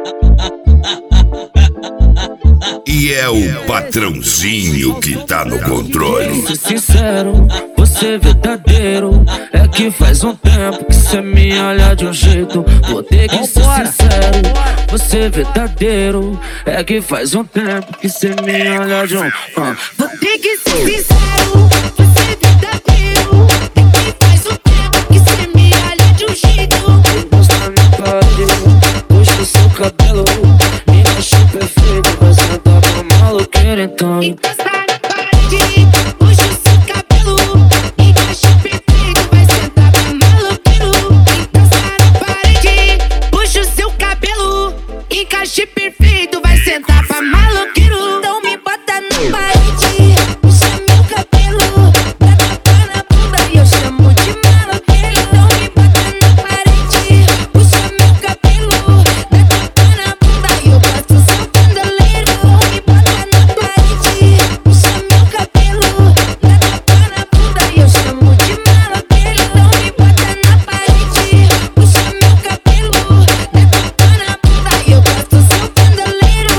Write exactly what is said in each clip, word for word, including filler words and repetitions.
E é o patrãozinho que tá no controle. Ser sincero, você verdadeiro. É que faz um tempo que cê me olha de um jeito. Vou ter que ser sincero, você verdadeiro. É que faz um tempo que cê me olha de um uh. Vou ter que ser sincero, você verdadeiro. É que faz um tempo que cê me olha de um jeito. Mostra minha parede, puxa o seu cabelo. Me acha perfeito, vai sentar pra maloqueira então. Encosta na parede, puxa o seu cabelo. Encaixa perfeito, vai sentar pra maloqueiro. Encosta na parede, puxa o seu cabelo. Encaixe perfeito, vai sentar pra maloqueiro. Então me bota na parede, puxa meu cabelo. Dá tapa na bunda e eu chamo de maloqueiro. Então me bota na parede, puxa meu cabelo. Dá tapa na bunda e eu boto seu bandoleiro. Me bota na parede, puxa meu cabelo. Dá tapa na bunda e eu chamo de maloqueiro. Então me bota na parede, puxa meu cabelo. Dá tapa na bunda e eu boto seu bandoleiro.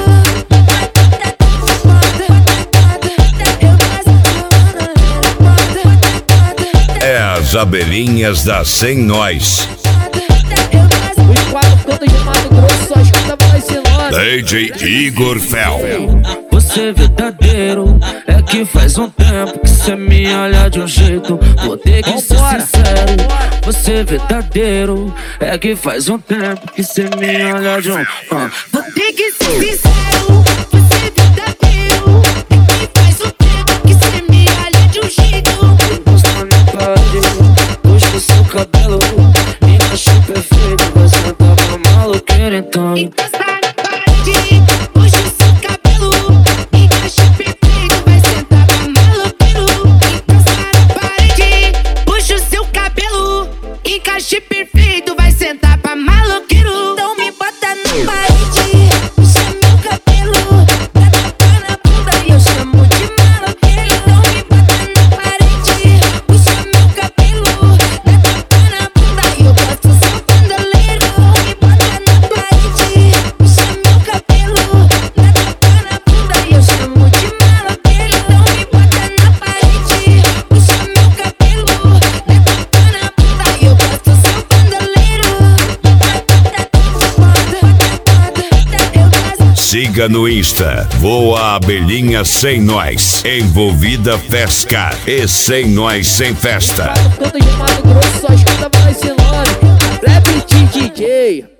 É as abelhinhas da Sem Nós. Os quatro cantos de Mato Grosso só escuta voz sem nome. D J Igor Fel. Você verdadeiro, é que faz um tempo que cê me olha de um jeito. Vou ter que ser sincero, você verdadeiro, é que faz um tempo que cê me olha de um uh. Vou ter que ser sincero, você verdadeiro. É que faz um tempo que cê me olha de um jeito. Mostra minha parede, puxa o seu cabelo. Me acha perfeito, vai sentar pra maloqueira então. Encosta na parede, puxa o seu cabelo. Encaixa perfeito, vai sentar pra maloqueiro. Encosta na parede, puxa o seu cabelo. Encaixe perfeito, vai sentar pra maloqueiro. Então me bota na parede, puxa meu cabelo. Dá tapa na bunda e eu chamo de maloqueiro. Então me bota na parede, puxa meu cabelo. Dá tapa na bunda e eu boto seu bandoleiro. Me bota na parede, puxa meu cabelo. Dá tapa na bunda e eu chamo de maloqueiro. Então me bota na parede, puxa meu cabelo. Dá tapa na bunda e eu boto seu bandoleiro. Siga no Insta, Voa Abelhinha Sem Nós. Envolvida Fescar e Sem Nós Sem Festa. Quatro cantos de Mato Grosso só escuta voz sem nome. Rap D J.